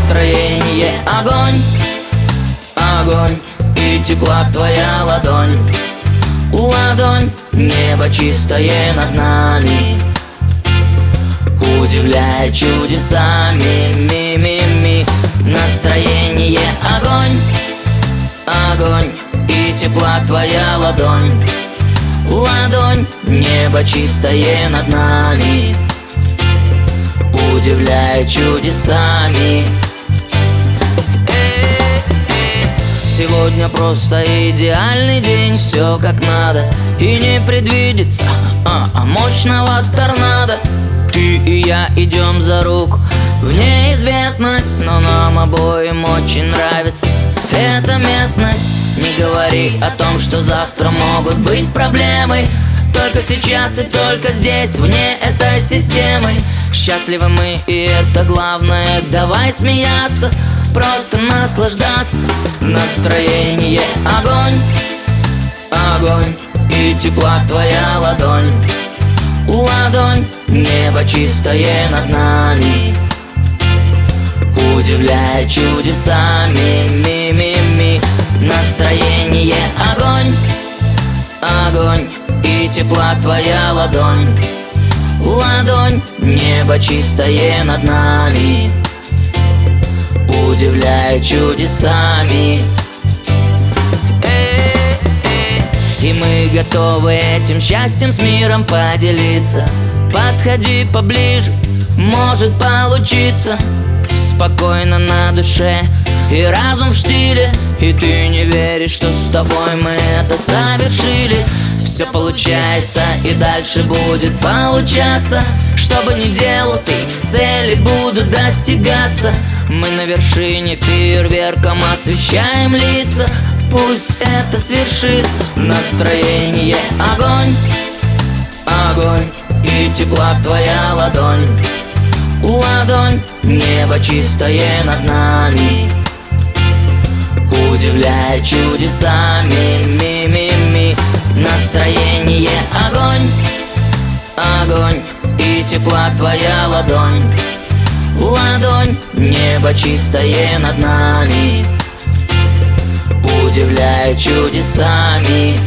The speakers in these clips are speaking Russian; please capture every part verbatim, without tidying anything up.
Настроение огонь, огонь, и тепла твоя ладонь. Ладонь, небо чистое над нами удивляет чудесами. Ми-ми-ми. Настроение огонь, огонь, и тепла твоя ладонь. Ладонь, небо чистое над нами удивляет чудесами. Сегодня просто идеальный день, все как надо, и не предвидится а, а мощного торнадо. Ты и я идем за руку в неизвестность, но нам обоим очень нравится эта местность. Не говори о том, что завтра могут быть проблемы. Только сейчас и только здесь, вне этой системы. Счастливы мы, и это главное. Давай смеяться, просто наслаждаться. Настроение огонь, огонь, и тепла твоя ладонь. Ладонь, небо чистое над нами удивляет чудесами. Ми-ми-ми. Настроение огонь, огонь, и тепла твоя ладонь. Ладонь, небо чистое над нами удивляет чудесами. И мы готовы этим счастьем с миром поделиться. Подходи поближе, может получиться. Спокойно на душе и разум в штиле. И ты не веришь, что с тобой мы это совершили. Все получается и дальше будет получаться. Что бы ни делал ты, цели будут достигаться. Мы на вершине фейерверком освещаем лица. Пусть это свершится. Настроение огонь, огонь, и тепла твоя ладонь. Ладонь, небо чистое над нами удивляет чудесами. Ми-ми-ми. Настроение огонь, огонь, и тепла твоя ладонь. Ладонь, небо чистое над нами удивляет чудесами.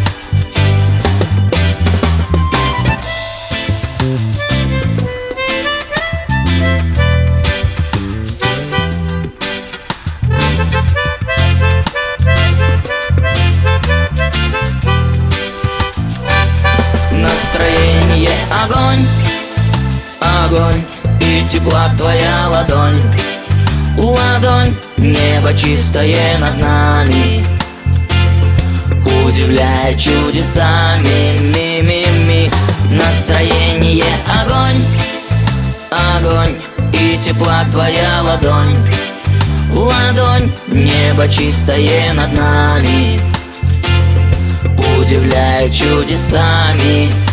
Настроение огонь, огонь, и тепла твоя ладонь. Ладонь, небо чистое над нами удивляет чудесами. Ми-ми-ми. Настроение огонь, огонь, и тепла твоя ладонь. Ладонь, небо чистое над нами удивляет чудесами.